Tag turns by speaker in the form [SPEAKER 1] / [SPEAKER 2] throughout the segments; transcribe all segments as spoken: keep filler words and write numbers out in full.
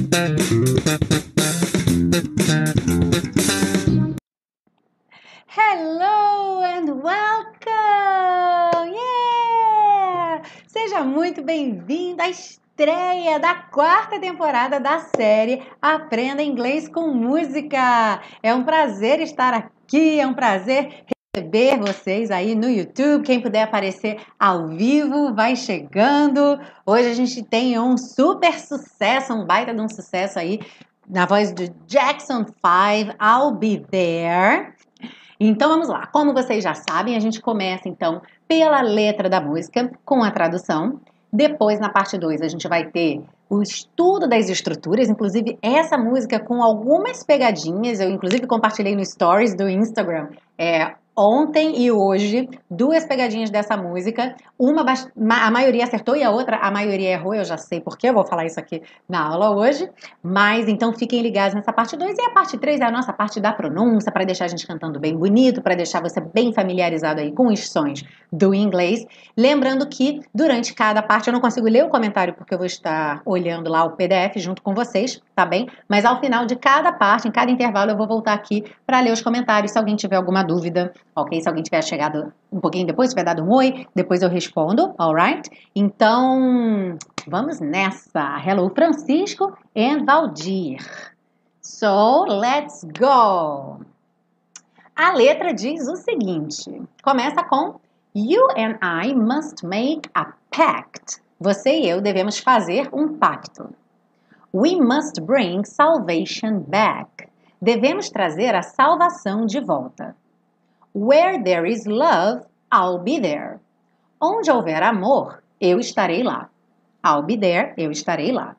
[SPEAKER 1] Hello and welcome! Yeah! Seja muito bem-vindo à estreia da quarta temporada da série Aprenda Inglês com Música. É um prazer estar aqui, é um prazer receber vocês aí no YouTube. Quem puder aparecer ao vivo, vai chegando. Hoje a gente tem um super sucesso, um baita de um sucesso aí, na voz do Jackson five, I'll Be There. Então vamos lá, como vocês já sabem, a gente começa então pela letra da música com a tradução. Depois, na parte dois, a gente vai ter o estudo das estruturas, inclusive essa música com algumas pegadinhas. Eu inclusive compartilhei no Stories do Instagram é, ontem e hoje, duas pegadinhas dessa música. Uma a maioria acertou e a outra a maioria errou. Eu já sei porque eu vou falar isso aqui na aula hoje. Mas então fiquem ligados nessa parte dois. E a parte três é a nossa parte da pronúncia, para deixar a gente cantando bem bonito, para deixar você bem familiarizado aí com os sons do inglês. Lembrando que durante cada parte, eu não consigo ler o comentário porque eu vou estar olhando lá o P D F junto com vocês, tá bem? Mas ao final de cada parte, em cada intervalo, eu vou voltar aqui para ler os comentários, se alguém tiver alguma dúvida, ok? Se alguém tiver chegado um pouquinho depois, tiver dado um oi, depois eu respondo, alright? Então, vamos nessa. Hello, Francisco and Valdir. So, let's go! A letra diz o seguinte, começa com You and I must make a pact. Você e eu devemos fazer um pacto. We must bring salvation back. Devemos trazer a salvação de volta. Where there is love, I'll be there. Onde houver amor, eu estarei lá. I'll be there, eu estarei lá.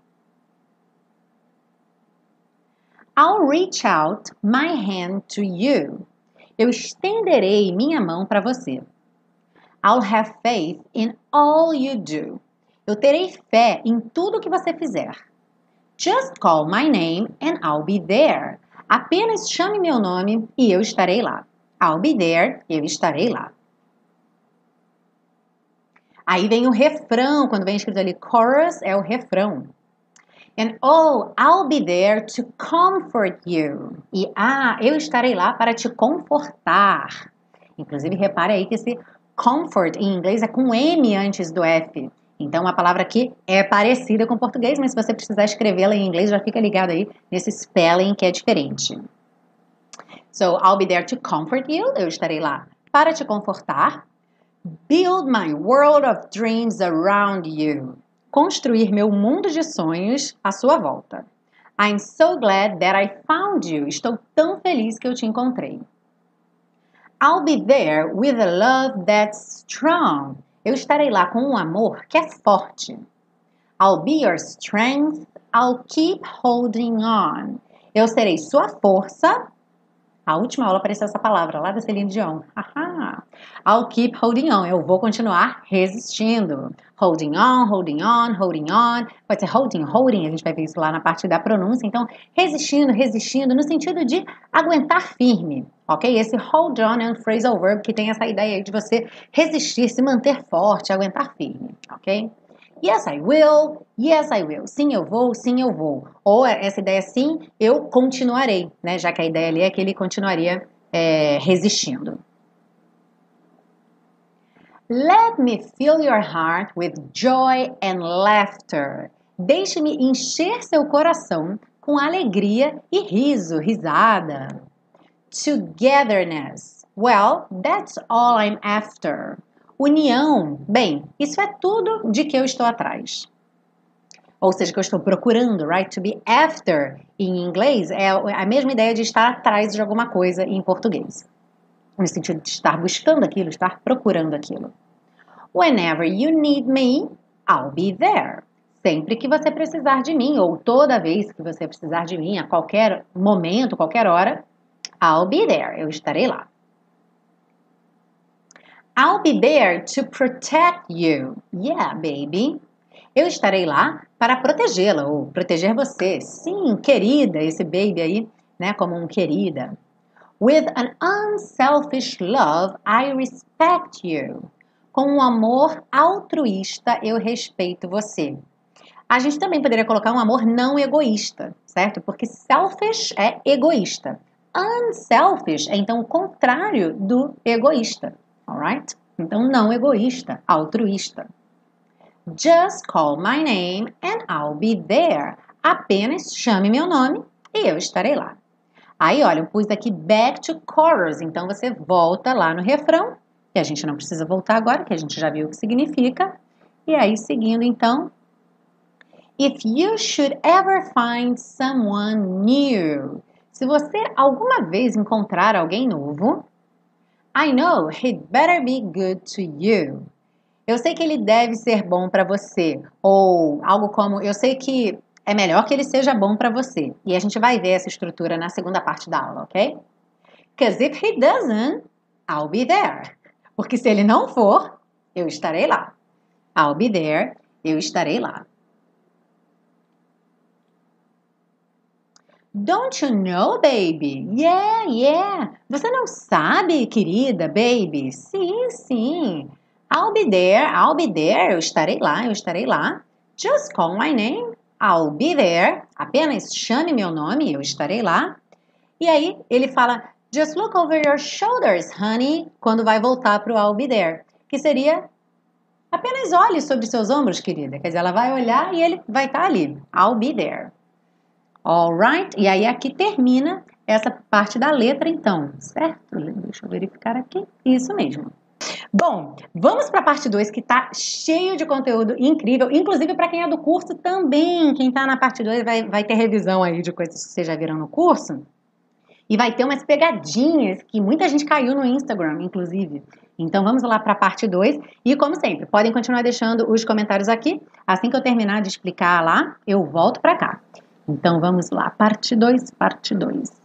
[SPEAKER 1] I'll reach out my hand to you. Eu estenderei minha mão para você. I'll have faith in all you do. Eu terei fé em tudo que você fizer. Just call my name and I'll be there. Apenas chame meu nome e eu estarei lá. I'll be there, eu estarei lá. Aí vem o refrão, quando vem escrito ali chorus, é o refrão. And oh, I'll be there to comfort you. E ah, eu estarei lá para te confortar. Inclusive, repare aí que esse comfort em inglês é com M antes do F. Então, a palavra aqui é parecida com o português, mas se você precisar escrevê-la em inglês, já fica ligado aí nesse spelling que é diferente. So, I'll be there to comfort you. Eu estarei lá para te confortar. Build my world of dreams around you. Construir meu mundo de sonhos à sua volta. I'm so glad that I found you. Estou tão feliz que eu te encontrei. I'll be there with a love that's strong. Eu estarei lá com um amor que é forte. I'll be your strength. I'll keep holding on. Eu serei sua força. A última aula apareceu essa palavra lá da Celine Dion. Ahá. I'll keep holding on. Eu vou continuar resistindo. Holding on, holding on, holding on. Pode ser holding, holding. A gente vai ver isso lá na parte da pronúncia. Então, resistindo, resistindo, no sentido de aguentar firme. Ok? Esse hold on é um phrasal verb que tem essa ideia aí de você resistir, se manter forte, aguentar firme. Ok? Yes, I will. Yes, I will. Sim, eu vou. Sim, eu vou. Ou essa ideia sim, eu continuarei, né? Já que a ideia ali é que ele continuaria é, resistindo. Let me fill your heart with joy and laughter. Deixe-me encher seu coração com alegria e riso, risada. Togetherness. Well, that's all I'm after. União, bem, isso é tudo de que eu estou atrás. Ou seja, que eu estou procurando, right? To be after, em inglês, é a mesma ideia de estar atrás de alguma coisa em português. No sentido de estar buscando aquilo, estar procurando aquilo. Whenever you need me, I'll be there. Sempre que você precisar de mim, ou toda vez que você precisar de mim, a qualquer momento, qualquer hora, I'll be there. Eu estarei lá. I'll be there to protect you. Yeah, baby. Eu estarei lá para protegê-la ou proteger você. Sim, querida, esse baby aí, né, como um querida. With an unselfish love, I respect you. Com um amor altruísta, eu respeito você. A gente também poderia colocar um amor não egoísta, certo? Porque selfish é egoísta. Unselfish é, então, o contrário do egoísta, alright? Então, não egoísta, altruísta. Just call my name and I'll be there. Apenas chame meu nome e eu estarei lá. Aí, olha, eu pus aqui back to chorus. Então, você volta lá no refrão, que a gente não precisa voltar agora, que a gente já viu o que significa. E aí, seguindo, então. If you should ever find someone new. Se você alguma vez encontrar alguém novo, I know he'd better be good to you. Eu sei que ele deve ser bom para você. Ou algo como, eu sei que é melhor que ele seja bom para você. E a gente vai ver essa estrutura na segunda parte da aula, ok? Because if he doesn't, I'll be there. Porque se ele não for, eu estarei lá. I'll be there, eu estarei lá. Don't you know, baby? Yeah, yeah. Você não sabe, querida, baby? Sim, sim. I'll be there, I'll be there. Eu estarei lá, eu estarei lá. Just call my name. I'll be there. Apenas chame meu nome, eu estarei lá. E aí ele fala, just look over your shoulders, honey, quando vai voltar para o I'll be there. Que seria, apenas olhe sobre seus ombros, querida. Quer dizer, ela vai olhar e ele vai estar ali. I'll be there. Alright? E aí aqui termina essa parte da letra, então. Certo? Deixa eu verificar aqui. Isso mesmo. Bom, vamos para a parte dois, que está cheio de conteúdo incrível, inclusive para quem é do curso também. Quem está na parte dois vai, vai ter revisão aí de coisas que vocês já viram no curso. E vai ter umas pegadinhas que muita gente caiu no Instagram, inclusive. Então vamos lá para a parte dois. E como sempre, podem continuar deixando os comentários aqui. Assim que eu terminar de explicar lá, eu volto para cá. Então vamos lá, parte dois, parte dois.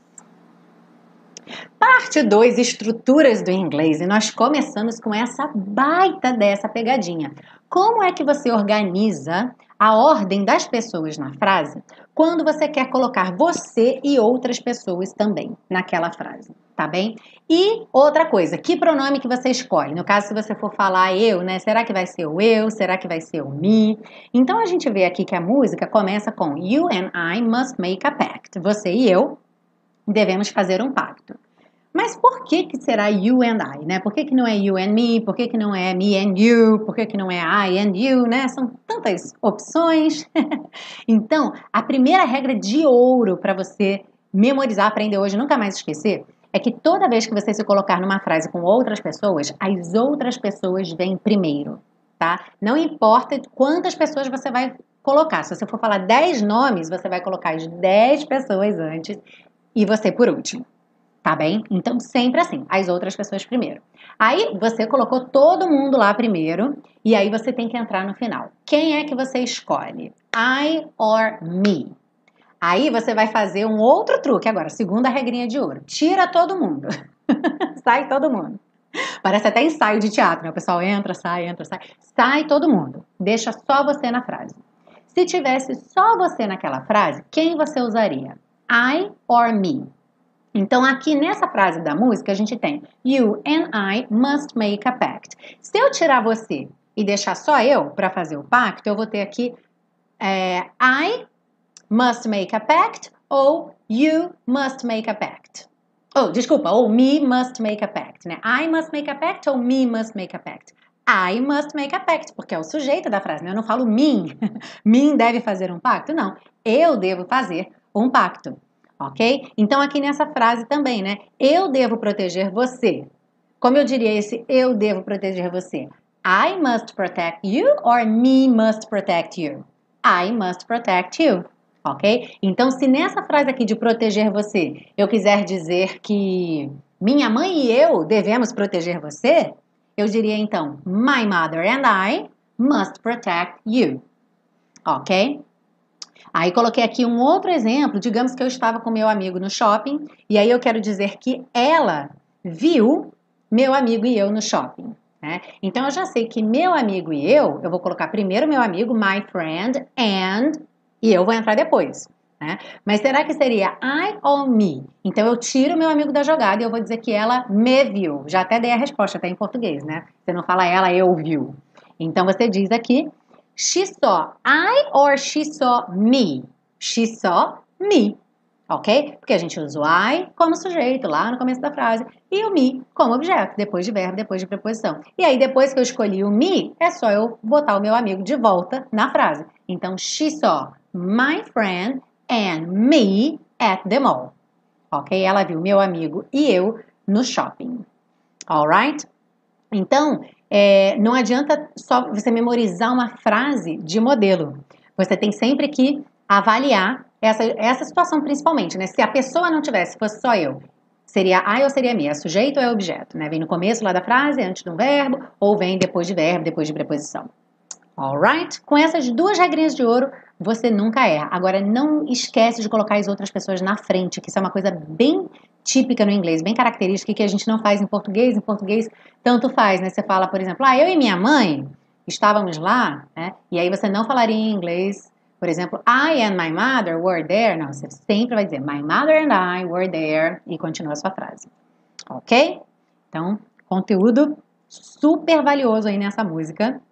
[SPEAKER 1] Parte dois, estruturas do inglês, e nós começamos com essa baita dessa pegadinha. Como é que você organiza a ordem das pessoas na frase quando você quer colocar você e outras pessoas também naquela frase, tá bem? E outra coisa, que pronome que você escolhe? No caso, se você for falar eu, né? Será que vai ser o eu? Será que vai ser o me? Então, a gente vê aqui que a música começa com You and I must make a pact. Você e eu devemos fazer um pacto. Mas por que que será you and I, né? Por que que não é you and me? Por que que não é me and you? Por que que não é I and you, né? São tantas opções. Então, a primeira regra de ouro para você memorizar, aprender hoje, nunca mais esquecer, é que toda vez que você se colocar numa frase com outras pessoas, as outras pessoas vêm primeiro, tá? Não importa quantas pessoas você vai colocar. Se você for falar dez nomes, você vai colocar as dez pessoas antes e você por último. Tá bem? Então, sempre assim, as outras pessoas primeiro. Aí, você colocou todo mundo lá primeiro, e aí você tem que entrar no final. Quem é que você escolhe? I or me? Aí, você vai fazer um outro truque agora, segunda regrinha de ouro. Tira todo mundo. Sai todo mundo. Parece até ensaio de teatro, né? O pessoal entra, sai, entra, sai. Sai todo mundo. Deixa só você na frase. Se tivesse só você naquela frase, quem você usaria? I or me? Então, aqui nessa frase da música, a gente tem You and I must make a pact. Se eu tirar você e deixar só eu para fazer o pacto, eu vou ter aqui é, I must make a pact ou You must make a pact. Oh, desculpa, ou Me must make a pact, né? I must make a pact ou Me must make a pact. I must make a pact, porque é o sujeito da frase, né? Eu não falo me. Me deve fazer um pacto? Não, eu devo fazer um pacto. Ok? Então, aqui nessa frase também, né? Eu devo proteger você. Como eu diria esse eu devo proteger você? I must protect you or me must protect you? I must protect you. Ok? Então, se nessa frase aqui de proteger você, eu quiser dizer que minha mãe e eu devemos proteger você, eu diria então, my mother and I must protect you. Ok? Aí coloquei aqui um outro exemplo, digamos que eu estava com meu amigo no shopping, e aí eu quero dizer que ela viu meu amigo e eu no shopping, né? Então eu já sei que meu amigo e eu, eu vou colocar primeiro meu amigo, my friend, and, e eu vou entrar depois, né? Mas será que seria I or me? Então eu tiro meu amigo da jogada e eu vou dizer que ela me viu. Já até dei a resposta, até em português, né? Você não fala ela, eu viu. Então você diz aqui, She saw I or she saw me? She saw me. Ok? Porque a gente usa o I como sujeito lá no começo da frase e o me como objeto, depois de verbo, depois de preposição. E aí, depois que eu escolhi o me, é só eu botar o meu amigo de volta na frase. Então, she saw my friend and me at the mall. Ok? Ela viu meu amigo e eu no shopping. Alright? Então, é, não adianta só você memorizar uma frase de modelo. Você tem sempre que avaliar essa, essa situação principalmente, né? Se a pessoa não tivesse, fosse só eu, seria I ou seria me? É sujeito ou é objeto, né? Vem no começo lá da frase, antes do verbo, ou vem depois de verbo, depois de preposição. Alright? Com essas duas regrinhas de ouro, você nunca erra. Agora, não esquece de colocar as outras pessoas na frente, que isso é uma coisa bem típica no inglês, bem característica, que a gente não faz em português. Em português, tanto faz, né? Você fala, por exemplo, ah, eu e minha mãe estávamos lá, né? E aí você não falaria em inglês, por exemplo, I and my mother were there. Não, você sempre vai dizer, my mother and I were there, e continua a sua frase. Ok? Então, conteúdo super valioso aí nessa música.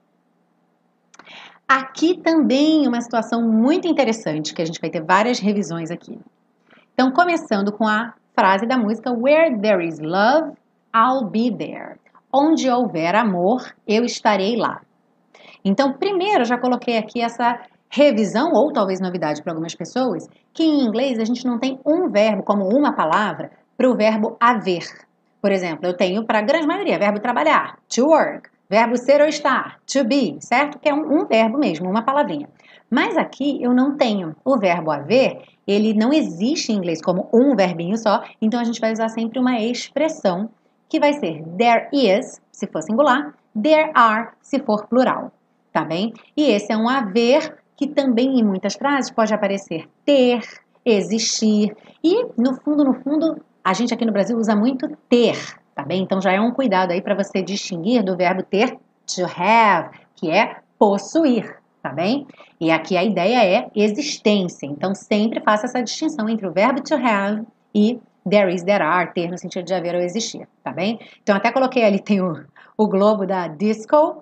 [SPEAKER 1] Aqui também uma situação muito interessante, que a gente vai ter várias revisões aqui. Então, começando com a frase da música Where there is love, I'll be there. Onde houver amor, eu estarei lá. Então, primeiro, eu já coloquei aqui essa revisão, ou talvez novidade para algumas pessoas, que em inglês a gente não tem um verbo como uma palavra para o verbo haver. Por exemplo, eu tenho para a grande maioria verbo trabalhar, to work. Verbo ser ou estar, to be, certo? Que é um, um verbo mesmo, uma palavrinha. Mas aqui eu não tenho. O verbo haver, ele não existe em inglês como um verbinho só, então a gente vai usar sempre uma expressão que vai ser there is, se for singular, there are, se for plural, tá bem? E esse é um haver que também em muitas frases pode aparecer ter, existir e, no fundo, no fundo, a gente aqui no Brasil usa muito ter, tá bem? Então já é um cuidado aí para você distinguir do verbo ter, to have, que é possuir, tá bem? E aqui a ideia é existência, então sempre faça essa distinção entre o verbo to have e there is, there are, ter no sentido de haver ou existir, tá bem? Então até coloquei ali, tem o, o globo da disco,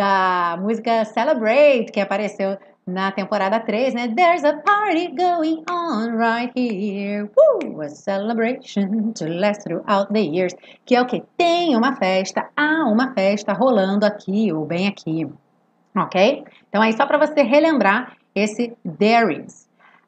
[SPEAKER 1] da música Celebrate, que apareceu na temporada três, né? There's a party going on right here. Woo! A celebration to last throughout the years. Que é o quê? Tem uma festa, há uma festa rolando aqui ou bem aqui. Ok? Então aí só para você relembrar esse there is.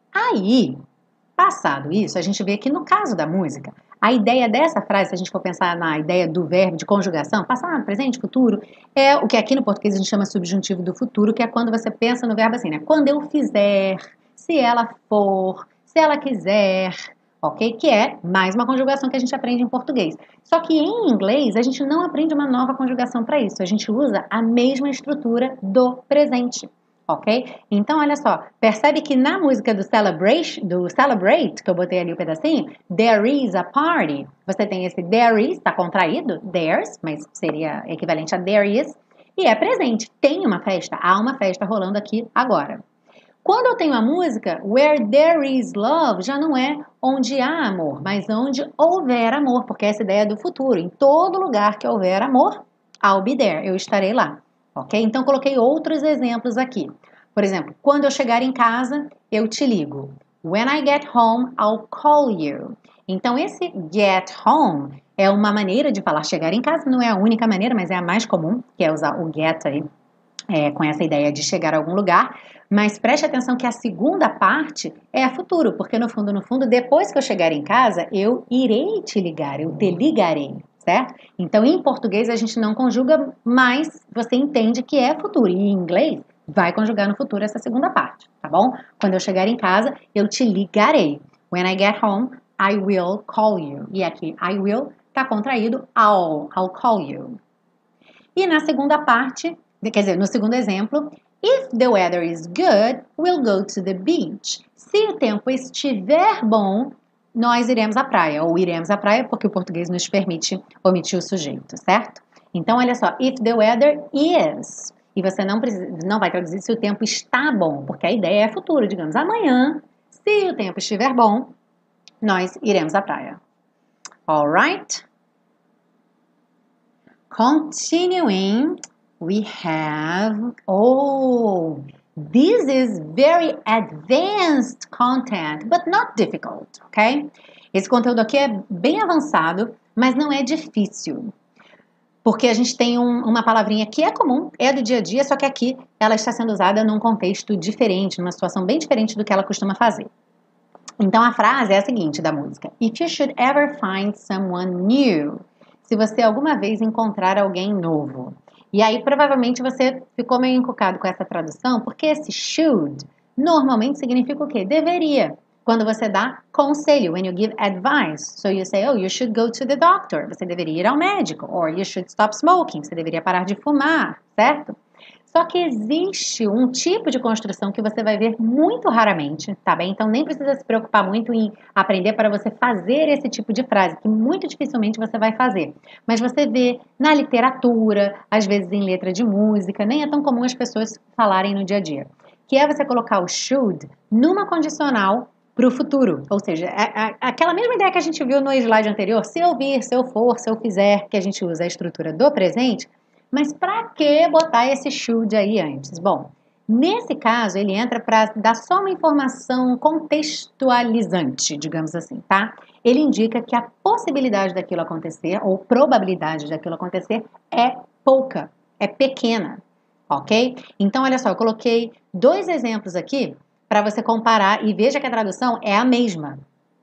[SPEAKER 1] Aí, passado isso, a gente vê que no caso da música, a ideia dessa frase, se a gente for pensar na ideia do verbo de conjugação, passado, presente, futuro, é o que aqui no português a gente chama subjuntivo do futuro, que é quando você pensa no verbo assim, né? Quando eu fizer, se ela for, se ela quiser, ok? Que é mais uma conjugação que a gente aprende em português. Só que em inglês a gente não aprende uma nova conjugação para isso, a gente usa a mesma estrutura do presente. Ok? Então, olha só, percebe que na música do Celebrate, do Celebrate, que eu botei ali o um pedacinho, there is a party, você tem esse there is, tá contraído, there's, mas seria equivalente a there is, e é presente, tem uma festa, há uma festa rolando aqui agora. Quando eu tenho a música Where there is love, já não é onde há amor, mas onde houver amor, porque essa ideia é do futuro, em todo lugar que houver amor, I'll be there, eu estarei lá. Ok? Então, coloquei outros exemplos aqui. Por exemplo, quando eu chegar em casa, eu te ligo. When I get home, I'll call you. Então, esse get home é uma maneira de falar chegar em casa. Não é a única maneira, mas é a mais comum, que é usar o get aí, é, com essa ideia de chegar a algum lugar. Mas preste atenção que a segunda parte é a futuro, porque no fundo, no fundo, depois que eu chegar em casa, eu irei te ligar, eu te ligarei. Certo? Então, em português, a gente não conjuga, mas você entende que é futuro. E em inglês, vai conjugar no futuro essa segunda parte, tá bom? Quando eu chegar em casa, eu te ligarei. When I get home, I will call you. E aqui, I will tá contraído, I'll, I'll call you. E na segunda parte, quer dizer, no segundo exemplo, if the weather is good, we'll go to the beach. Se o tempo estiver bom, nós iremos à praia, ou iremos à praia, porque o português nos permite omitir o sujeito, certo? Então, olha só, if the weather is, e você não, precisa, não vai traduzir se o tempo está bom, porque a ideia é futuro, digamos, amanhã, se o tempo estiver bom, nós iremos à praia. Alright? Continuing we have, oh, this is very advanced content, but not difficult, ok? Esse conteúdo aqui é bem avançado, mas não é difícil. Porque a gente tem um, uma palavrinha que é comum, é do dia a dia, só que aqui ela está sendo usada num contexto diferente, numa situação bem diferente do que ela costuma fazer. Então a frase é a seguinte da música: If you should ever find someone new. Se você alguma vez encontrar alguém novo. E aí provavelmente você ficou meio encucado com essa tradução, porque esse should normalmente significa o quê? Deveria. Quando você dá conselho, when you give advice. So you say, oh, you should go to the doctor. Você deveria ir ao médico. Or you should stop smoking. Você deveria parar de fumar, certo? Só que existe um tipo de construção que você vai ver muito raramente, tá bem? Então nem precisa se preocupar muito em aprender para você fazer esse tipo de frase, que muito dificilmente você vai fazer. Mas você vê na literatura, às vezes em letra de música, nem é tão comum as pessoas falarem no dia a dia. Que é você colocar o should numa condicional para o futuro. Ou seja, a, a, aquela mesma ideia que a gente viu no slide anterior, se eu vir, se eu for, se eu fizer, que a gente usa a estrutura do presente. Mas para que botar esse should aí antes? Bom, nesse caso ele entra para dar só uma informação contextualizante, digamos assim, tá? Ele indica que a possibilidade daquilo acontecer, ou probabilidade daquilo acontecer, é pouca, é pequena, ok? Então, olha só, eu coloquei dois exemplos aqui para você comparar e veja que a tradução é a mesma.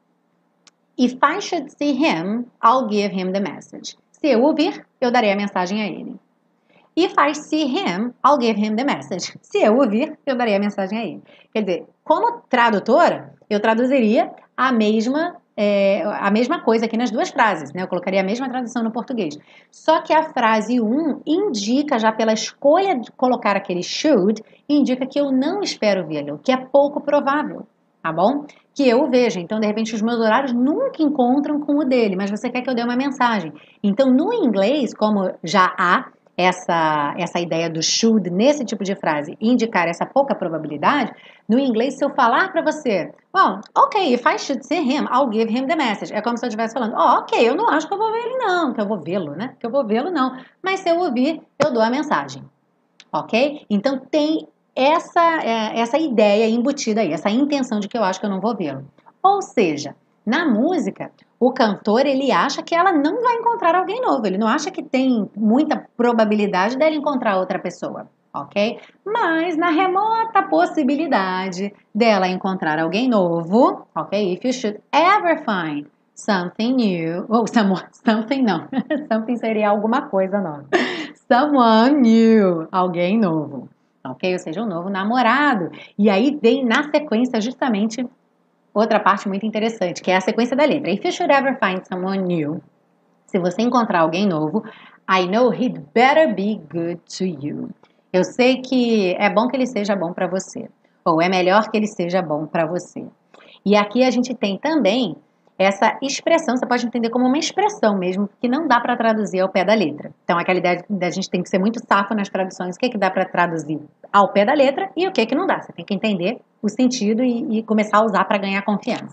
[SPEAKER 1] If I should see him, I'll give him the message. Se eu ouvir, eu darei a mensagem a ele. If I see him, I'll give him the message. Se eu ouvir, eu darei a mensagem a ele. Quer dizer, como tradutora, eu traduziria a mesma, é, a mesma coisa aqui nas duas frases, né? Eu colocaria a mesma tradução no português. Só que a frase um indica, já pela escolha de colocar aquele should, indica que eu não espero vê-lo, que é pouco provável, tá bom? Que eu o veja. Então, de repente, os meus horários nunca encontram com o dele, mas você quer que eu dê uma mensagem. Então, no inglês, como já há essa, essa ideia do should nesse tipo de frase, indicar essa pouca probabilidade, no inglês, se eu falar para você, well, ok, if I should see him, I'll give him the message. É como se eu estivesse falando, oh, ok, eu não acho que eu vou ver ele não, que eu vou vê-lo, né? Que eu vou vê-lo não. Mas se eu ouvir, eu dou a mensagem. Ok? Então, tem essa, é, essa ideia embutida aí, essa intenção de que eu acho que eu não vou vê-lo. Ou seja, na música, o cantor, ele acha que ela não vai encontrar alguém novo. Ele não acha que tem muita probabilidade dela encontrar outra pessoa, ok? Mas na remota possibilidade dela encontrar alguém novo, ok? If you should ever find something new, ou someone, something não, something seria alguma coisa nova. Someone new, alguém novo, ok? Ou seja, um novo namorado. E aí vem na sequência justamente outra parte muito interessante, que é a sequência da letra. If you should ever find someone new, se você encontrar alguém novo, I know he'd better be good to you. Eu sei que é bom que ele seja bom para você, ou é melhor que ele seja bom para você. E aqui a gente tem também essa expressão, você pode entender como uma expressão mesmo, que não dá para traduzir ao pé da letra. Então, aquela ideia da gente tem que ser muito safo nas traduções, o que, que dá para traduzir ao pé da letra e o que, que não dá. Você tem que entender o sentido e, e começar a usar para ganhar confiança.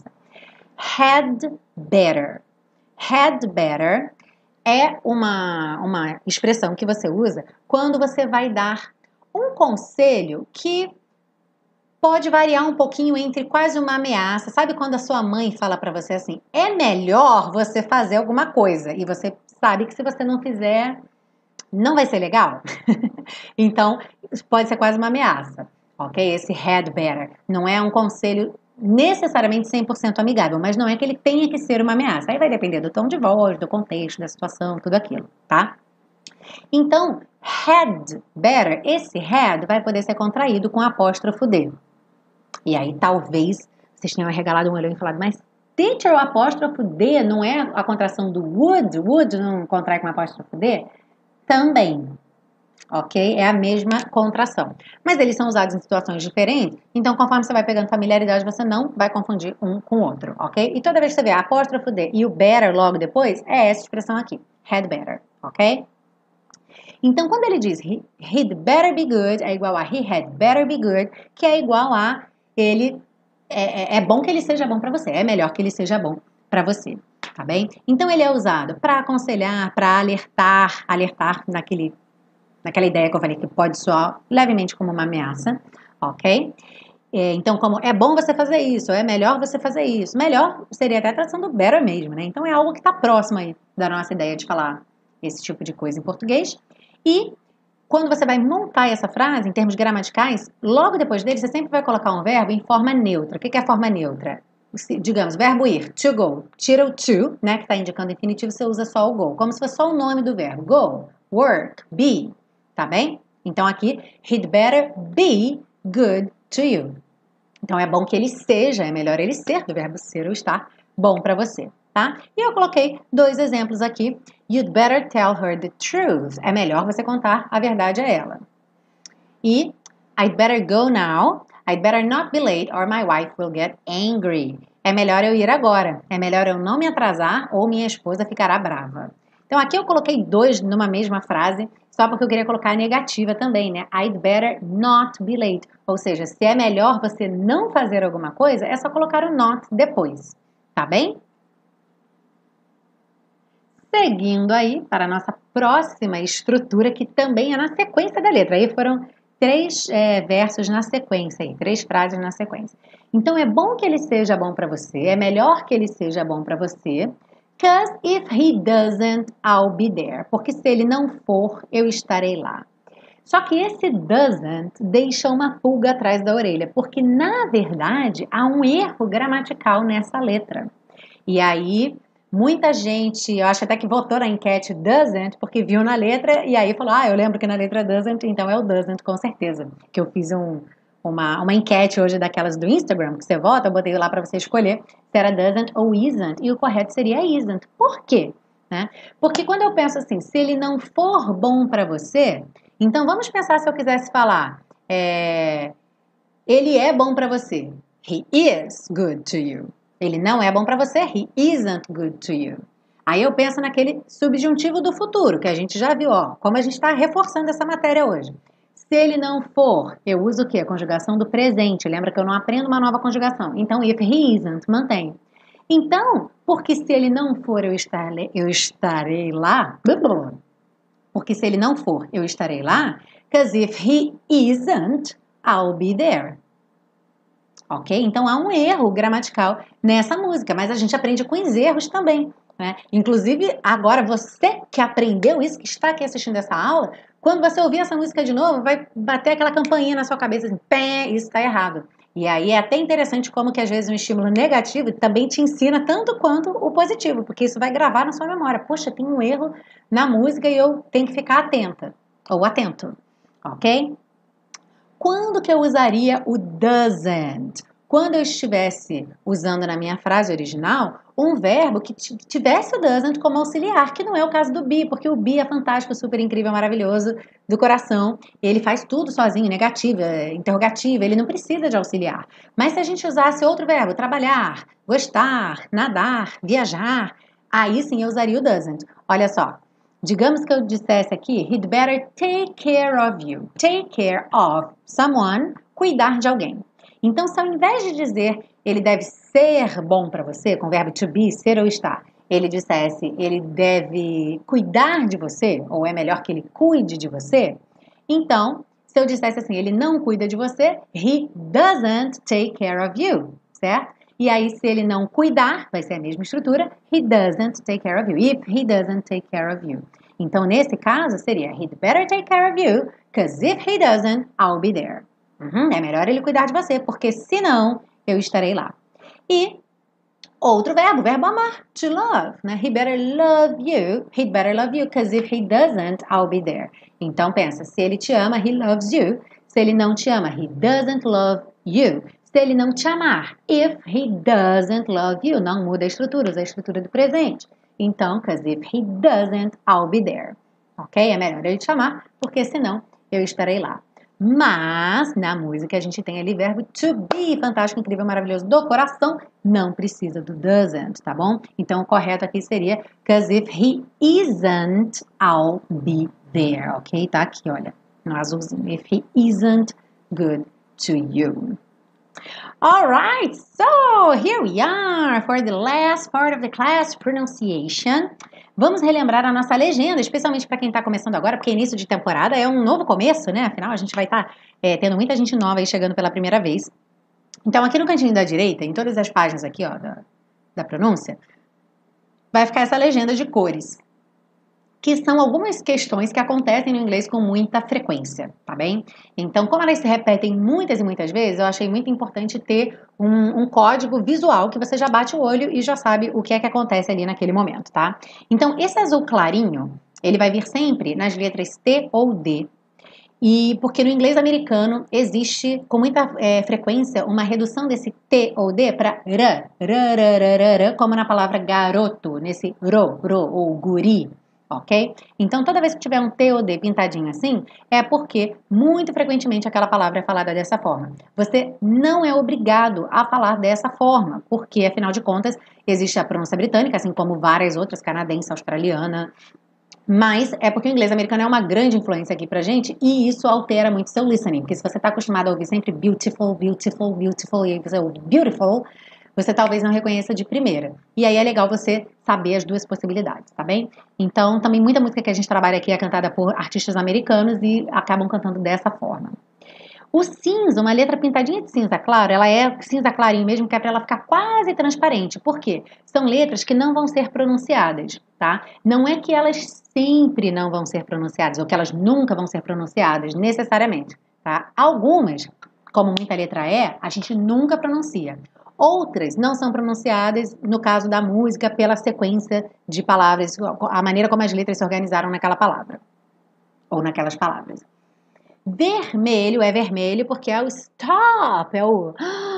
[SPEAKER 1] Had better. Had better é uma, uma expressão que você usa quando você vai dar um conselho que pode variar um pouquinho entre quase uma ameaça. Sabe quando a sua mãe fala para você assim, é melhor você fazer alguma coisa e você sabe que se você não fizer, não vai ser legal? Então, pode ser quase uma ameaça, ok? Esse had better não é um conselho necessariamente cem por cento amigável, mas não é que ele tenha que ser uma ameaça. Aí vai depender do tom de voz, do contexto, da situação, tudo aquilo, tá? Então, had better, esse had vai poder ser contraído com apóstrofo D. E aí talvez vocês tenham arregalado um olho e falado, mas teacher, o apóstrofo D não é a contração do would? Would não contrai com apóstrofo D? Também, ok? É a mesma contração. Mas eles são usados em situações diferentes, então conforme você vai pegando familiaridade, você não vai confundir um com o outro, ok? E toda vez que você vê apóstrofo D e o better logo depois, é essa expressão aqui, had better, ok? Então, quando ele diz he'd better be good, é igual a he had better be good, que é igual a ele, é, é, é bom que ele seja bom para você, é melhor que ele seja bom para você, tá bem? Então, ele é usado para aconselhar, para alertar, alertar naquele naquela ideia que eu falei que pode soar levemente como uma ameaça, ok? É, então, como é bom você fazer isso, é melhor você fazer isso. Melhor seria até a tradução do better mesmo, né? Então, é algo que está próximo aí da nossa ideia de falar esse tipo de coisa em português. E quando você vai montar essa frase, em termos gramaticais, logo depois dele, você sempre vai colocar um verbo em forma neutra. O que é a forma neutra? Digamos, verbo ir, to go. Tira o to, né, que está indicando infinitivo, você usa só o go. Como se fosse só o nome do verbo. Go, work, be. Tá bem? Então aqui, he'd better be good to you. Então é bom que ele seja, é melhor ele ser, do verbo ser ou estar, bom para você. Tá? E eu coloquei dois exemplos aqui. You'd better tell her the truth. É melhor você contar a verdade a ela. E I'd better go now. I'd better not be late or my wife will get angry. É melhor eu ir agora. É melhor eu não me atrasar ou minha esposa ficará brava. Então aqui eu coloquei dois numa mesma frase, só porque eu queria colocar a negativa também, né? I'd better not be late. Ou seja, se é melhor você não fazer alguma coisa, é só colocar o not depois. Tá bem? Seguindo aí para a nossa próxima estrutura, que também é na sequência da letra. Aí foram três é, versos na sequência, aí, três frases na sequência. Então, é bom que ele seja bom para você, é melhor que ele seja bom para você, because if he doesn't, I'll be there. Porque se ele não for, eu estarei lá. Só que esse doesn't deixa uma pulga atrás da orelha, porque, na verdade, há um erro gramatical nessa letra. E aí... Muita gente, eu acho até que votou na enquete doesn't, porque viu na letra e aí falou, ah, eu lembro que na letra doesn't, então é o doesn't, com certeza. Que eu fiz um, uma, uma enquete hoje daquelas do Instagram, que você vota, eu botei lá para você escolher se era doesn't ou isn't, e o correto seria isn't. Por quê? Né? Porque quando eu penso assim, se ele não for bom para você, então vamos pensar se eu quisesse falar, é, ele é bom para você. He is good to you. Ele não é bom para você, he isn't good to you. Aí eu penso naquele subjuntivo do futuro, que a gente já viu, ó, como a gente está reforçando essa matéria hoje. Se ele não for, eu uso o quê? A conjugação do presente. Lembra que eu não aprendo uma nova conjugação. Então, if he isn't, mantém. Então, porque se ele não for, eu estarei, eu estarei lá. Porque se ele não for, eu estarei lá. Because if he isn't, I'll be there. Ok? Então há um erro gramatical nessa música, mas a gente aprende com os erros também, né? Inclusive, agora você que aprendeu isso, que está aqui assistindo essa aula, quando você ouvir essa música de novo, vai bater aquela campainha na sua cabeça assim, pé, isso está errado. E aí é até interessante como que às vezes um estímulo negativo também te ensina tanto quanto o positivo, porque isso vai gravar na sua memória. Poxa, tem um erro na música e eu tenho que ficar atenta, ou atento, ok? Quando que eu usaria o doesn't? Quando eu estivesse usando na minha frase original um verbo que tivesse o doesn't como auxiliar, que não é o caso do be, porque o be é fantástico, super incrível, maravilhoso, do coração. Ele faz tudo sozinho, negativo, interrogativo, ele não precisa de auxiliar. Mas se a gente usasse outro verbo, trabalhar, gostar, nadar, viajar, aí sim eu usaria o doesn't. Olha só. Digamos que eu dissesse aqui, he'd better take care of you. Take care of someone, cuidar de alguém. Então, se ao invés de dizer ele deve ser bom para você, com o verbo to be, ser ou estar, ele dissesse ele deve cuidar de você, ou é melhor que ele cuide de você, então, se eu dissesse assim, ele não cuida de você, he doesn't take care of you, certo? E aí, se ele não cuidar, vai ser a mesma estrutura, he doesn't take care of you. If he doesn't take care of you. Então, nesse caso, seria he'd better take care of you, because if he doesn't, I'll be there. Uhum, é melhor ele cuidar de você, porque senão, eu estarei lá. E outro verbo, verbo amar, to love, né? He better love you, he'd better love you, because if he doesn't, I'll be there. Então, pensa, se ele te ama, he loves you. Se ele não te ama, he doesn't love you. Se ele não te amar, if he doesn't love you, não muda a estrutura, usa a estrutura do presente. Então, because if he doesn't, I'll be there. Ok? É melhor ele te amar, porque senão eu estarei lá. Mas, na música, a gente tem ali o verbo to be, fantástico, incrível, maravilhoso, do coração, não precisa do doesn't, tá bom? Então, o correto aqui seria, because if he isn't, I'll be there, ok? Tá aqui, olha, no azulzinho. If he isn't good to you. All right, so here we are for the last part of the class, pronunciation. vamos relembrar a nossa legenda, especialmente para quem está começando agora, porque início de temporada é um novo começo, né? Afinal, a gente vai estar tá, é, tendo muita gente nova aí chegando pela primeira vez. Então, aqui no cantinho da direita, em todas as páginas aqui, ó, da, da pronúncia, vai ficar essa legenda de cores, que são algumas questões que acontecem no inglês com muita frequência, tá bem? Então, como elas se repetem muitas e muitas vezes, eu achei muito importante ter um, um código visual que você já bate o olho e já sabe o que é que acontece ali naquele momento, tá? Então, esse azul clarinho, ele vai vir sempre nas letras T ou D, e porque no inglês americano existe com muita é, frequência uma redução desse T ou D para R, R, R, R, R, como na palavra garoto, nesse ro, ro ou guri. Ok? Então, toda vez que tiver um T ou D pintadinho assim, é porque muito frequentemente aquela palavra é falada dessa forma. Você não é obrigado a falar dessa forma, porque, afinal de contas, existe a pronúncia britânica, assim como várias outras, canadense, australiana, mas é porque o inglês americano é uma grande influência aqui pra gente e isso altera muito seu listening, porque se você está acostumado a ouvir sempre beautiful, beautiful, beautiful e você ouve beautiful, você talvez não reconheça de primeira. E aí é legal você saber as duas possibilidades, tá bem? Então, também muita música que a gente trabalha aqui é cantada por artistas americanos e acabam cantando dessa forma. O cinza, uma letra pintadinha de cinza claro, ela é cinza clarinho mesmo, que é para ela ficar quase transparente. Por quê? São letras que não vão ser pronunciadas, tá? Não é que elas sempre não vão ser pronunciadas, ou que elas nunca vão ser pronunciadas, necessariamente, tá? Algumas, como muita letra E, a gente nunca pronuncia. Outras não são pronunciadas, no caso da música, pela sequência de palavras, a maneira como as letras se organizaram naquela palavra, ou naquelas palavras. Vermelho é vermelho porque é o stop, é o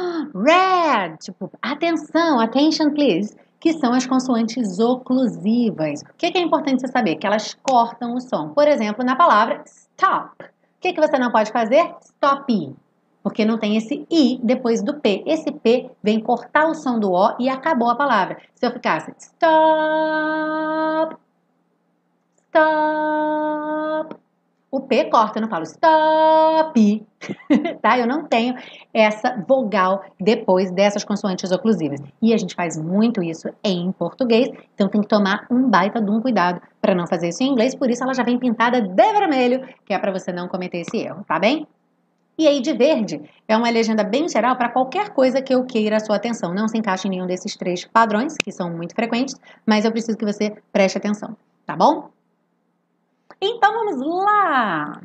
[SPEAKER 1] red, tipo, atenção, attention please, que são as consoantes oclusivas. O que é importante você saber? Que elas cortam o som. Por exemplo, na palavra stop. O que, que você não pode fazer? Stop. Porque não tem esse I depois do P. Esse P vem cortar o som do O e acabou a palavra. Se eu ficasse stop, stop, o P corta, eu não falo stop, tá? Eu não tenho essa vogal depois dessas consoantes oclusivas. E a gente faz muito isso em português, então tem que tomar um baita de um cuidado para não fazer isso em inglês, por isso ela já vem pintada de vermelho, que é para você não cometer esse erro, tá bem? E aí de verde é uma legenda bem geral para qualquer coisa que eu queira a sua atenção. Não se encaixa em nenhum desses três padrões, que são muito frequentes, mas eu preciso que você preste atenção, tá bom? Então vamos lá!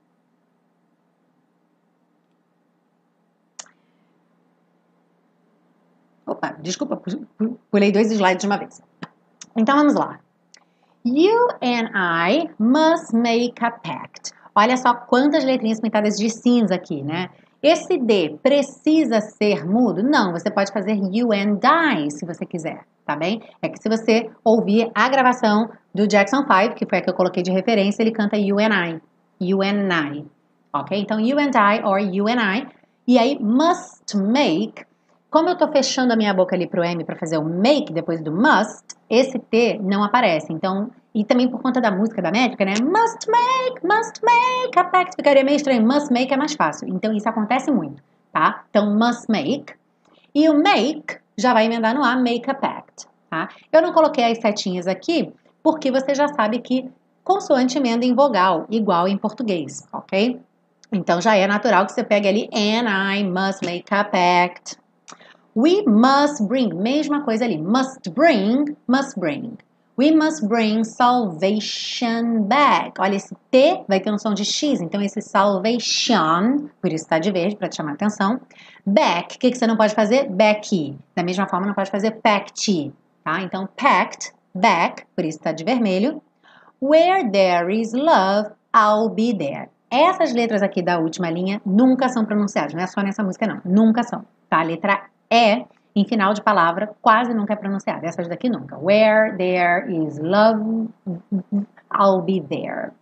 [SPEAKER 1] Opa, desculpa, pulei dois slides de uma vez. Então vamos lá. You and I must make a pact. Olha só quantas letrinhas pintadas de cinza aqui, né? Esse D precisa ser mudo? Não, você pode fazer you and I, se você quiser, tá bem? É que se você ouvir a gravação do Jackson five, que foi a que eu coloquei de referência, ele canta you and I, you and I, ok? Então, you and I or you and I. E aí, must make, como eu tô fechando a minha boca ali pro M para fazer o make depois do must, esse T não aparece, então... E também por conta da música, da métrica, né? Must make, must make a pact. Ficaria meio estranho. Must make é mais fácil. Então, isso acontece muito, tá? Então, must make. E o make já vai emendar no A, make a pact, tá? Eu não coloquei as setinhas aqui, porque você já sabe que consoante emenda em vogal, igual em português, ok? Então, já é natural que você pegue ali and I must make a pact. We must bring, mesma coisa ali. Must bring, must bring. We must bring salvation back. Olha, esse T vai ter um som de X, então esse salvation, por isso está de verde, para te chamar a atenção. Back, o que, que você não pode fazer? Back. Da mesma forma, não pode fazer pact, tá? Então, pact, back, por isso está de vermelho. Where there is love, I'll be there. Essas letras aqui da última linha nunca são pronunciadas, não é só nessa música não, nunca são, tá? A letra E, em final de palavra, quase nunca é pronunciada. Essas daqui nunca. Where there is love, I'll be there.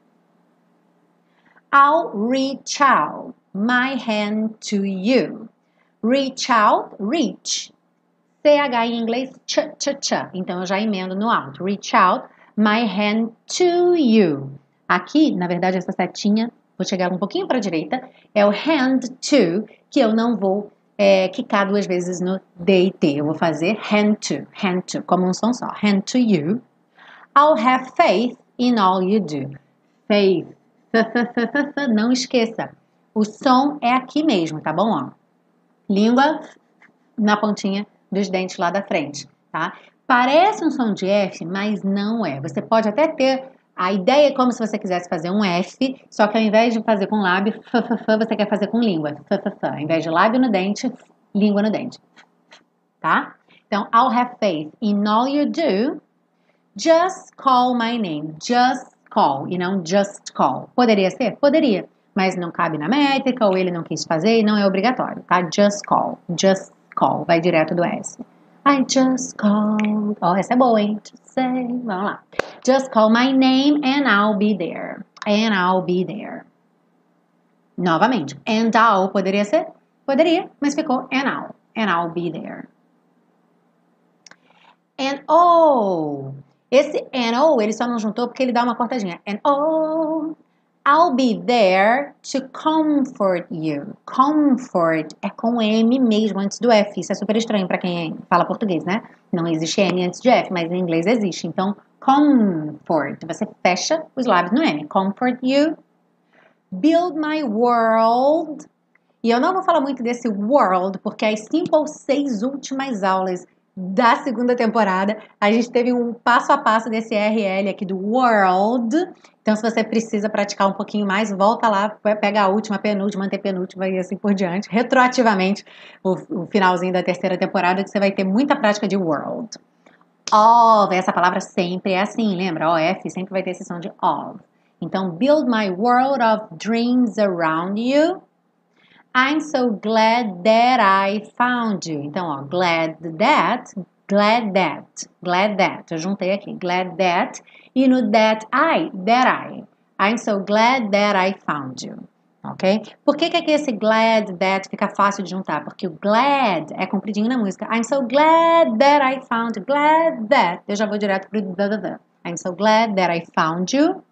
[SPEAKER 1] I'll reach out my hand to you. Reach out, reach. C H em inglês, ch, ch, ch. Então, eu já emendo no out. Reach out my hand to you. Aqui, na verdade, essa setinha, vou chegar um pouquinho para a direita, é o hand to, que eu não vou É, quicar duas vezes no D e T. Eu vou fazer hand to, hand to, como um som só. Hand to you. I'll have faith in all you do. Faith. Não esqueça. O som é aqui mesmo, tá bom? Ó. Língua na pontinha dos dentes lá da frente, tá? Parece um som de F, mas não é. Você pode até ter a ideia é como se você quisesse fazer um F, só que ao invés de fazer com lábio, f, f, f, você quer fazer com língua. F, f, f. Ao invés de lábio no dente, língua no dente. Tá? Então, I'll have faith in all you do. Just call my name. Just call e não just call. Poderia ser? Poderia. Mas não cabe na métrica, ou ele não quis fazer e não é obrigatório, tá? Just call. Just call. Vai direto do S. I just called. Oh, essa é boa, hein? To say. Vamos lá. Just call my name and I'll be there. And I'll be there. Novamente. And I'll. Poderia ser? Poderia, mas ficou and I'll. And I'll be there. And oh. Esse and oh, ele só não juntou porque ele dá uma cortadinha. And oh. I'll be there to comfort you. Comfort é com M mesmo antes do F. Isso é super estranho para quem fala português, né? Não existe M antes de F, mas em inglês existe. Então, comfort. Você fecha os lábios no M. Comfort you. Build my world. E eu não vou falar muito desse world, porque as cinco ou seis últimas aulas da segunda temporada, a gente teve um passo a passo desse R L aqui do world. Então, se você precisa praticar um pouquinho mais, volta lá, pega a última, penúltima, antepenúltima e assim por diante. Retroativamente, o, o finalzinho da terceira temporada, que você vai ter muita prática de world. Of, essa palavra sempre é assim, lembra? O F sempre vai ter esse som de of. Então, build my world of dreams around you. I'm so glad that I found you. Então, ó, glad that, glad that, glad that. Eu juntei aqui, glad that. E no that I, that I. I'm so glad that I found you. Ok? Por que que aqui esse glad that fica fácil de juntar? Porque o glad é compridinho na música. I'm so glad that I found you. Glad that. Eu já vou direto pro da, da, da. I'm so glad that I found you.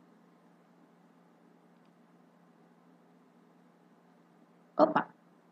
[SPEAKER 1] Opa.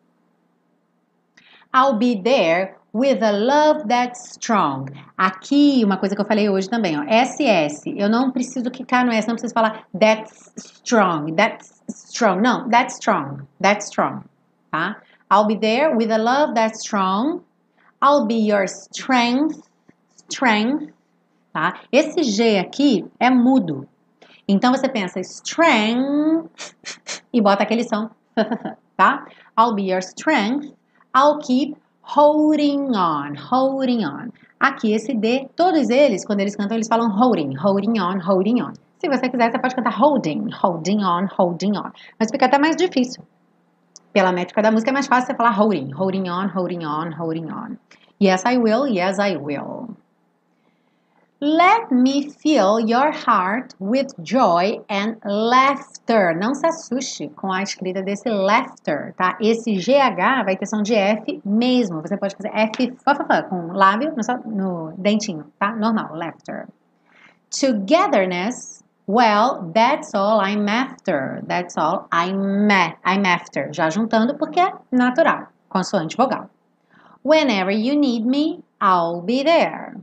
[SPEAKER 1] I'll be there with a love that's strong. Aqui, uma coisa que eu falei hoje também, ó. S S. Eu não preciso quicar no S, não preciso falar that's strong, that's strong. Não, that's strong, that's strong, tá? I'll be there with a love that's strong. I'll be your strength, strength, tá? Esse G aqui é mudo. Então, você pensa strength e bota aquele som, tá? I'll be your strength. I'll keep holding on, holding on. Aqui, esse D, todos eles, quando eles cantam, eles falam holding, holding on, holding on. Se você quiser, você pode cantar holding, holding on, holding on. Mas fica até mais difícil. Pela métrica da música, é mais fácil você falar holding, holding on, holding on, holding on. Yes, I will, yes, I will. Let me fill your heart with joy and laughter. Não se assuste com a escrita desse laughter, tá? Esse G H vai ter som de F mesmo. Você pode fazer F fa, fa, fa, com lábio no, no dentinho, tá? Normal, laughter. Togetherness, well, that's all I'm after. That's all I'm, I'm after. Já juntando porque é natural, consoante vogal. Whenever you need me, I'll be there.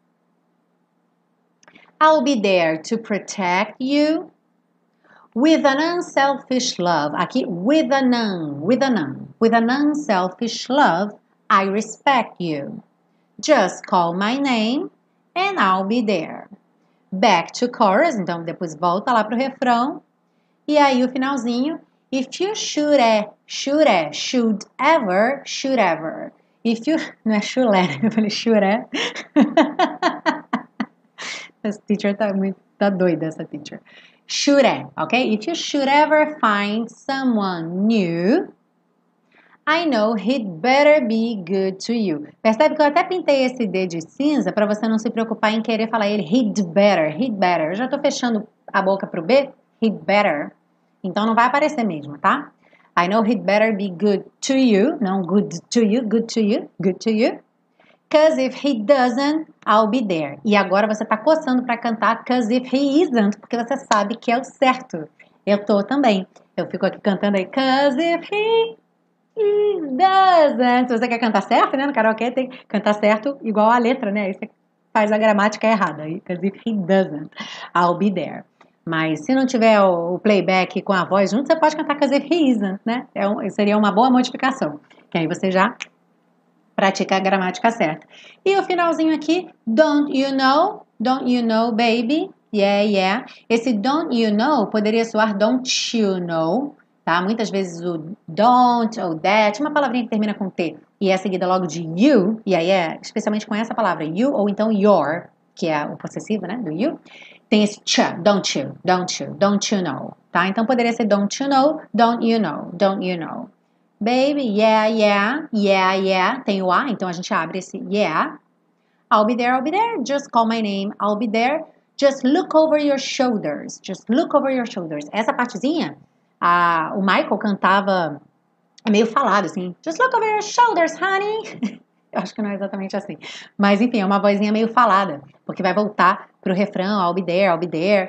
[SPEAKER 1] I'll be there to protect you with an unselfish love. Aqui, with an un, with an un, with an unselfish love, I respect you. Just call my name and I'll be there. Back to chorus, então depois volta lá pro refrão. E aí o finalzinho, if you should, should, should ever, should ever. If you, não é should, eu falei should. Essa teacher tá muito, tá doida, essa teacher. Should, ok? If you should ever find someone new, I know he'd better be good to you. Percebe que eu até pintei esse D de cinza para você não se preocupar em querer falar ele he'd better, he'd better. Eu já tô fechando a boca pro B, he'd better. Então não vai aparecer mesmo, tá? I know he'd better be good to you. Não good to you, good to you, good to you. Cause if he doesn't, I'll be there. E agora você tá coçando para cantar cause if he isn't, porque você sabe que é o certo. Eu tô também. Eu fico aqui cantando aí cause if he, he doesn't. Se você quer cantar certo, né? No karaokê tem que cantar certo igual a letra, né? Aí você faz a gramática errada. Because if he doesn't, I'll be there. Mas se não tiver o playback com a voz junto, você pode cantar because if he isn't, né? É um, seria uma boa modificação. Que aí você já pratica a gramática certa. E o finalzinho aqui, don't you know? Don't you know, baby? Yeah, yeah. Esse don't you know poderia soar don't you know, tá? Muitas vezes o don't ou that, uma palavrinha que termina com T e é seguida logo de you, e aí é especialmente com essa palavra, you ou então your, que é o possessivo, né, do you, tem esse ch, don't you, don't you, don't you know, tá? Então poderia ser don't you know, don't you know, don't you know. Baby, yeah, yeah, yeah, yeah, tem o A, então a gente abre esse yeah. I'll be there, I'll be there, just call my name, I'll be there. Just look over your shoulders. Just look over your shoulders. Essa partezinha, a, o Michael cantava meio falado, assim. Just look over your shoulders, honey. Eu acho que não é exatamente assim. Mas, enfim, é uma vozinha meio falada. Porque vai voltar pro refrão, I'll be there, I'll be there.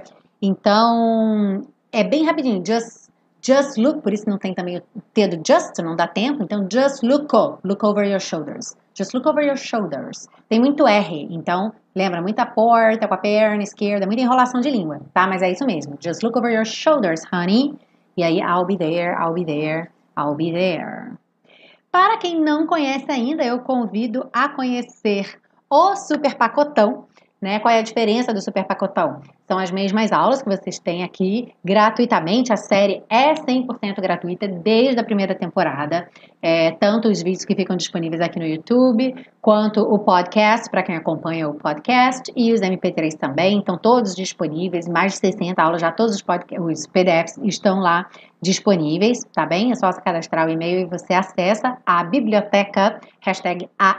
[SPEAKER 1] Então, é bem rapidinho. Just, just look. Por isso não tem também o T do just, não dá tempo. Então, just look, look over your shoulders. Just look over your shoulders. Tem muito R, então lembra, muita porta com a perna esquerda, muita enrolação de língua, tá? Mas é isso mesmo. Just look over your shoulders, honey. E aí, I'll be there, I'll be there, I'll be there. Para quem não conhece ainda, eu convido a conhecer o Super Pacotão, né? Qual é a diferença do Super Pacotão? São as mesmas aulas que vocês têm aqui gratuitamente. A série é cem por cento gratuita desde a primeira temporada. É, tanto os vídeos que ficam disponíveis aqui no YouTube, quanto o podcast, para quem acompanha o podcast, e os M P três também. Estão todos disponíveis, mais de sessenta aulas, já todos os, os P D Fs estão lá disponíveis, tá bem? É só você cadastrar o e-mail e você acessa a biblioteca, hashtag A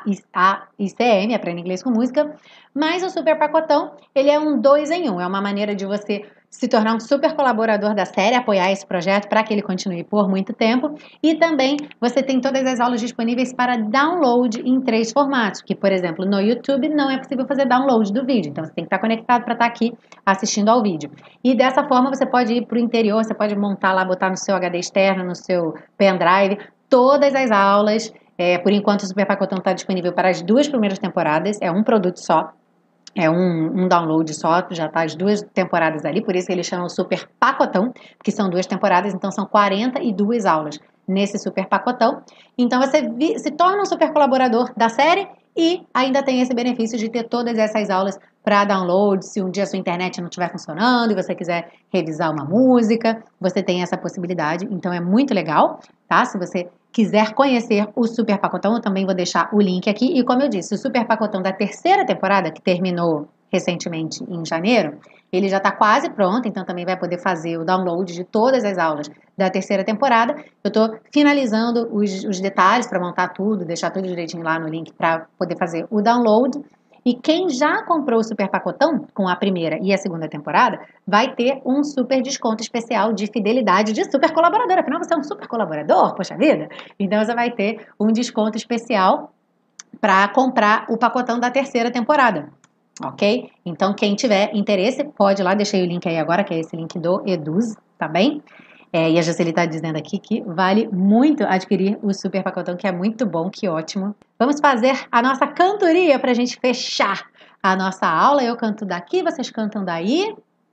[SPEAKER 1] I C M, Aprenda Inglês com Música. Mas o Super Pacotão, ele é um dois em um, é uma maneira de você se tornar um super colaborador da série, apoiar esse projeto para que ele continue por muito tempo. E também você tem todas as aulas disponíveis para download em três formatos, que, por exemplo, no YouTube não é possível fazer download do vídeo, então você tem que estar conectado para estar aqui assistindo ao vídeo. E dessa forma você pode ir para o interior, você pode montar lá, botar no seu H D externo, no seu pendrive, todas as aulas. É, por enquanto o Super Pacotão está disponível para as duas primeiras temporadas, é um produto só. É um, um download só, já tá as duas temporadas ali, por isso que eles chamam Super Pacotão, porque são duas temporadas, então são quarenta e duas aulas nesse Super Pacotão. Então você vi, se torna um super colaborador da série e ainda tem esse benefício de ter todas essas aulas para download. Se um dia a sua internet não estiver funcionando e você quiser revisar uma música, você tem essa possibilidade. Então é muito legal, tá? Se você quiser conhecer o Super Pacotão, eu também vou deixar o link aqui. E como eu disse, o Super Pacotão da terceira temporada, que terminou recentemente em janeiro, ele já está quase pronto, então também vai poder fazer o download de todas as aulas da terceira temporada. Eu estou finalizando os, os detalhes para montar tudo, deixar tudo direitinho lá no link para poder fazer o download. E quem já comprou o Super Pacotão com a primeira e a segunda temporada vai ter um super desconto especial de fidelidade de super colaborador. Afinal, você é um super colaborador, poxa vida! Então você vai ter um desconto especial para comprar o pacotão da terceira temporada. Ok? Então quem tiver interesse pode ir lá, deixei o link aí agora, que é esse link do Eduz, tá bem? É, e a Jocely está dizendo aqui que vale muito adquirir o Super Pacotão, que é muito bom, que ótimo. Vamos fazer a nossa cantoria para a gente fechar a nossa aula. Eu canto daqui, vocês cantam daí.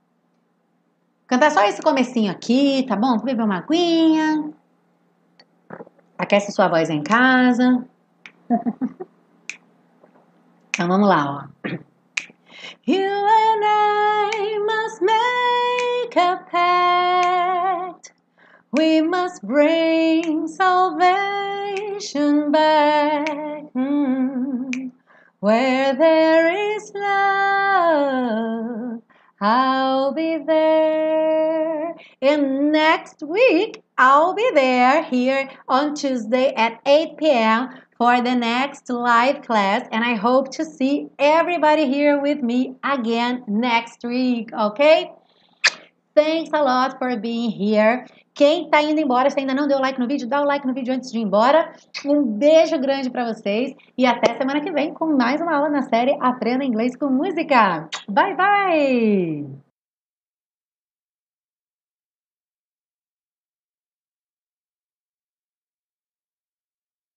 [SPEAKER 1] Cantar só esse comecinho aqui, tá bom? Vou beber uma aguinha. Aquece sua voz em casa. Então vamos lá, ó. You and I must make a pact. We must bring salvation back. Mm. Where there is love, I'll be there. And next week, I'll be there here on Tuesday at eight p.m. for the next live class. And I hope to see everybody here with me again next week, okay? Thanks a lot for being here. Quem tá indo embora, se ainda não deu like no vídeo, dá o like no vídeo antes de ir embora. Um beijo grande para vocês e até semana que vem com mais uma aula na série Aprenda Inglês com Música. Bye, bye!